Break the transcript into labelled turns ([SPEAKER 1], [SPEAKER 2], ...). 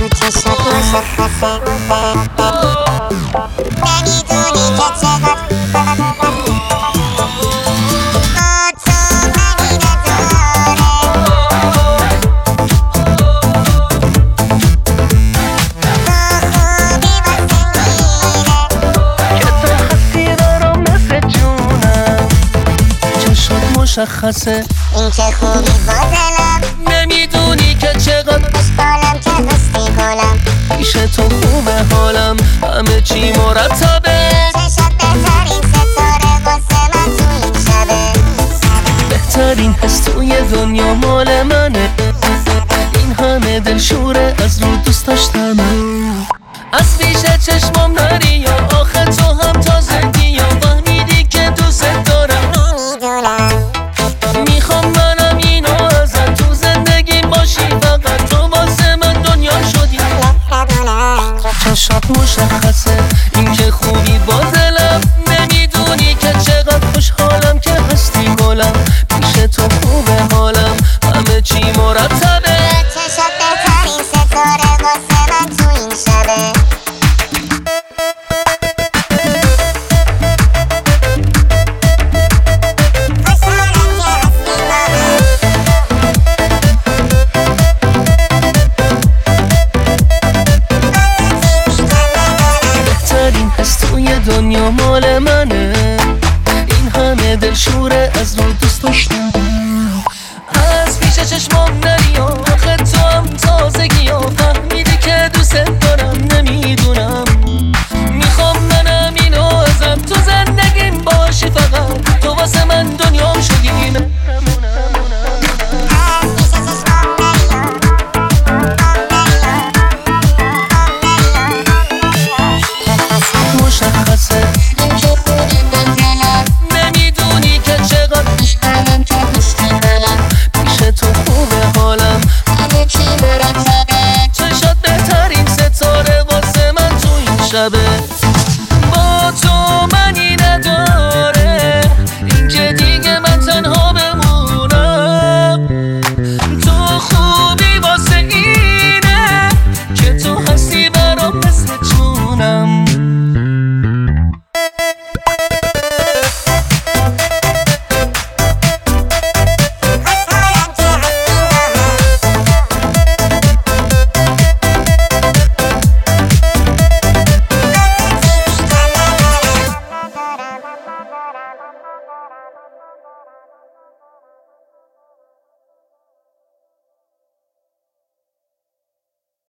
[SPEAKER 1] چشات مشخصه نمیدونی که چقدر
[SPEAKER 2] مشخصه
[SPEAKER 1] این که خوبی با دلم
[SPEAKER 2] نمیدونی که چقدر
[SPEAKER 1] خوشحالم که هستی گلم
[SPEAKER 2] پیش تو خوبه حالم همه چی مرتبه
[SPEAKER 1] چشات بهترین ستاره واسه من تو این شبه
[SPEAKER 2] بهترین حس توی دنیا مال منه این همه دلشوره از رو دوست داشتمه از پیش چشمم نری یا آخه تو هم تازگی یا فهمیدی که دوست دارم میخوام منم اینو ازت تو زندگی باشی فقط تو واسه من دنیا شدی چشات مشخصه این که خوبی با دلم نمیدونی که چقدر خوشحالم که هستی گلم پیش تو خوبه حالم همه چی مرتبه
[SPEAKER 1] چشات بهترین ستاره واسه من تو این شبه
[SPEAKER 2] دنیا مال منه این همه دلشوره از رو دوست داشتم از پیش چشمام نری آخه تو هم تازگی ها فهمیدی که دوست